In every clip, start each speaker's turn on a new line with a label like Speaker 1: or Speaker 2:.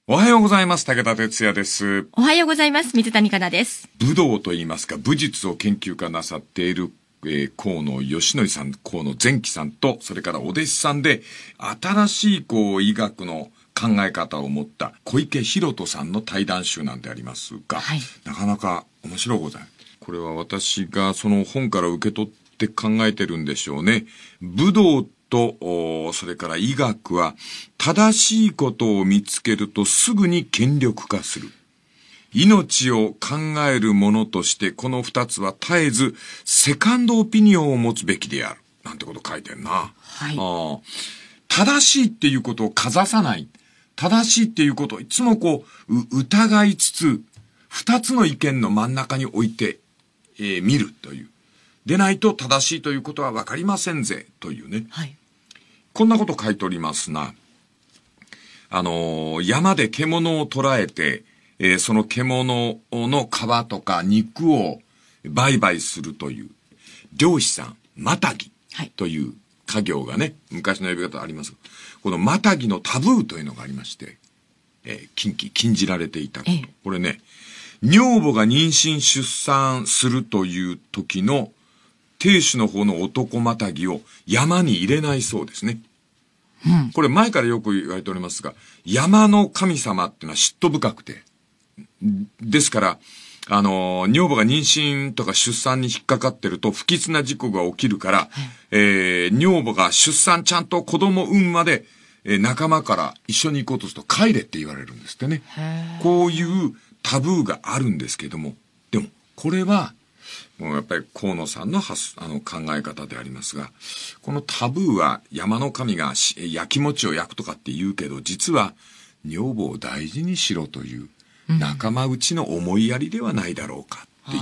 Speaker 1: おはようございます。武田哲也です。
Speaker 2: おはようございます。水谷香奈です。
Speaker 1: 武道といいますか、武術を研究家なさっている、河野義則さん、河野前喜さんと、それからお弟子さんで、新しい医学の考え方を持った小池博人さんの対談集なんでありますが、はい、なかなか面白いございます。これは私がその本から受け取って考えてるんでしょうね。武道と、それから医学は正しいことを見つけるとすぐに権力化する。命を考えるものとしてこの二つは絶えずセカンドオピニオンを持つべきである。なんてこと書いてるな。
Speaker 2: はい。
Speaker 1: 正しいっていうことをかざさない。正しいっていうことをいつも疑いつつ、二つの意見の真ん中に置いて、見るという。でないと正しいということはわかりませんぜ、というね。
Speaker 2: はい。
Speaker 1: こんなこと書いておりますな。山で獣を捕らえて、その獣の皮とか肉を売買するという、漁師さん、マタギという家業がね、昔の呼び方あります。このマタギのタブーというのがありまして、禁じられていたこと。これね、女房が妊娠出産するという時の亭主の方の男マタギを山に入れないそうですね。
Speaker 2: うん、
Speaker 1: これ前からよく言われておりますが、山の神様っていうのは嫉妬深くて。ですから、女房が妊娠とか出産に引っかかってると不吉な事故が起きるから、女房が出産ちゃんと子供産むまで、仲間から一緒に行こうとすると帰れって言われるんですってね。こういうタブーがあるんですけども、でもこれは、もうやっぱり河野さんの考え方でありますが、このタブーは山の神が焼き餅を焼くとかって言うけど、実は女房を大事にしろという仲間内の思いやりではないだろうかっていう、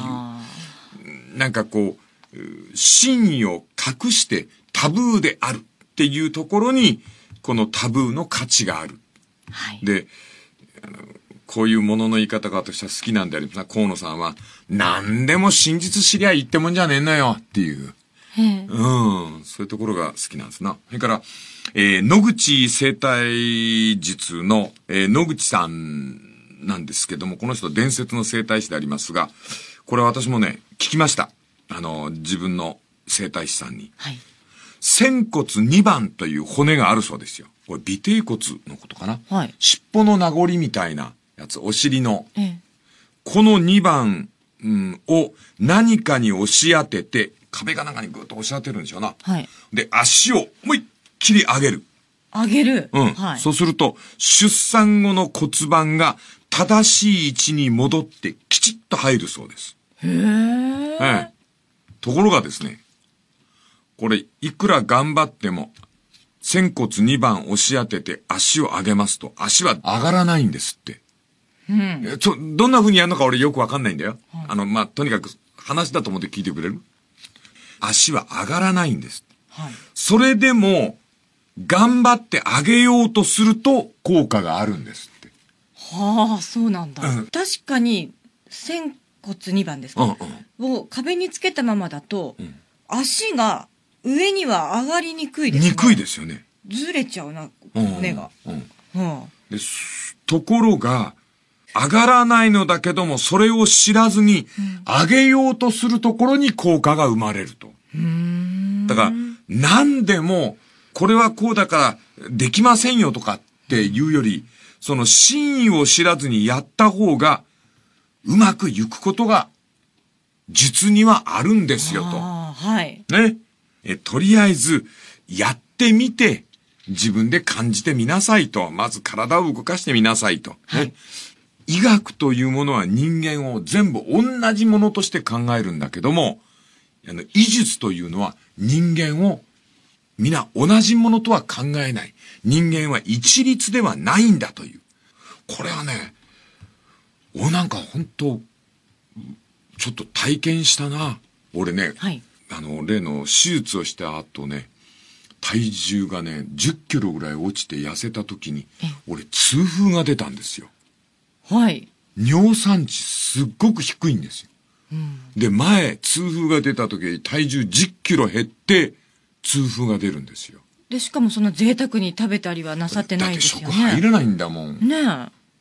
Speaker 1: なんか真意を隠してタブーであるっていうところに、このタブーの価値がある。
Speaker 2: はい、
Speaker 1: で、こういうものの言い方が私は好きなんでありますが、河野さんは、何でも真実知りゃいいってもんじゃねえのよっていう。そういうところが好きなんですな。それから、野口生態術の、野口さんなんですけども、この人伝説の生態師でありますが、これは私もね、聞きました。自分の生態師さんに。
Speaker 2: はい。
Speaker 1: 仙骨2番という骨があるそうですよ。これ尾てい骨のことかな。
Speaker 2: はい。
Speaker 1: 尻尾の名残みたいなやつ、お尻の。この2番、を何かに押し当てて、壁が中にぐっと押し当てるんでしょうな。
Speaker 2: はい。
Speaker 1: で、足を思いっきり上げる。
Speaker 2: 上げる。
Speaker 1: はい。そうすると、出産後の骨盤が正しい位置に戻ってきちっと入るそうです。
Speaker 2: へえ。
Speaker 1: ところがですね、これ、いくら頑張っても、仙骨2番押し当てて足を上げますと、足は上がらないんですって。どんな風にやるのか俺よくわかんないんだよ。はい、とにかく話だと思って聞いてくれる？足は上がらないんです。
Speaker 2: はい。
Speaker 1: それでも、頑張って上げようとすると効果があるんですって。
Speaker 2: はあ、そうなんだ。確かに、仙骨2番ですか？を壁につけたままだと、足が上には上がりにくいですね。
Speaker 1: にくいですよね。
Speaker 2: ずれちゃうな、骨が。
Speaker 1: で、ところが、上がらないのだけども、それを知らずに、上げようとするところに効果が生まれると。だから、何でも、これはこうだから、できませんよとかっていうより、その真意を知らずにやった方が、うまくいくことが、術にはあるんですよと。
Speaker 2: はい。
Speaker 1: ね。とりあえず、やってみて、自分で感じてみなさいと。まず体を動かしてみなさいと。
Speaker 2: はい。
Speaker 1: 医学というものは人間を全部同じものとして考えるんだけども、医術というのは人間を皆同じものとは考えない。人間は一律ではないんだという。これはね、なんか本当ちょっと体験したな。俺ね、
Speaker 2: はい、
Speaker 1: 例の手術をした後ね、体重がね、10キロぐらい落ちて痩せた時に、俺痛風が出たんですよ。
Speaker 2: はい。
Speaker 1: 尿酸値すっごく低いんですよ。で、痛風が出た時体重10キロ減って痛風が出るんですよ。
Speaker 2: で、しかもそんな贅沢に食べたりはなさってないですよね。
Speaker 1: だって食入れないんだもん。
Speaker 2: ねえ。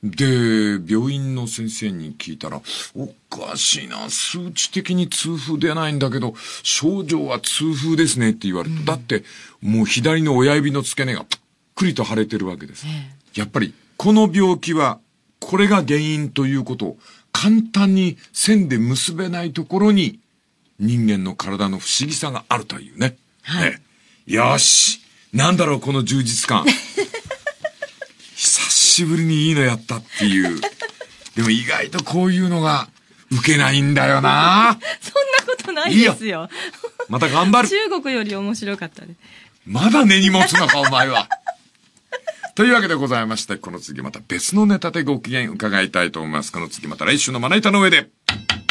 Speaker 1: で、病院の先生に聞いたら、おかしいな、数値的に痛風出ないんだけど、症状は痛風ですねって言われて、だって、もう左の親指の付け根がぷっくりと腫れてるわけです。やっぱり、この病気は、これが原因ということを、簡単に線で結べないところに、人間の体の不思議さがあるというね。
Speaker 2: はい。
Speaker 1: よし、なんだろう、この充実感。久しぶりにいいのやったっていう。でも意外とこういうのが受けないんだよな。
Speaker 2: そんなことないですよ。
Speaker 1: また頑張る。
Speaker 2: 中国より面白かったです。
Speaker 1: まだ根に持つのか、お前は。というわけでございまして、この次また別のネタでご機嫌伺いたいと思います。この次また来週のまな板の上で。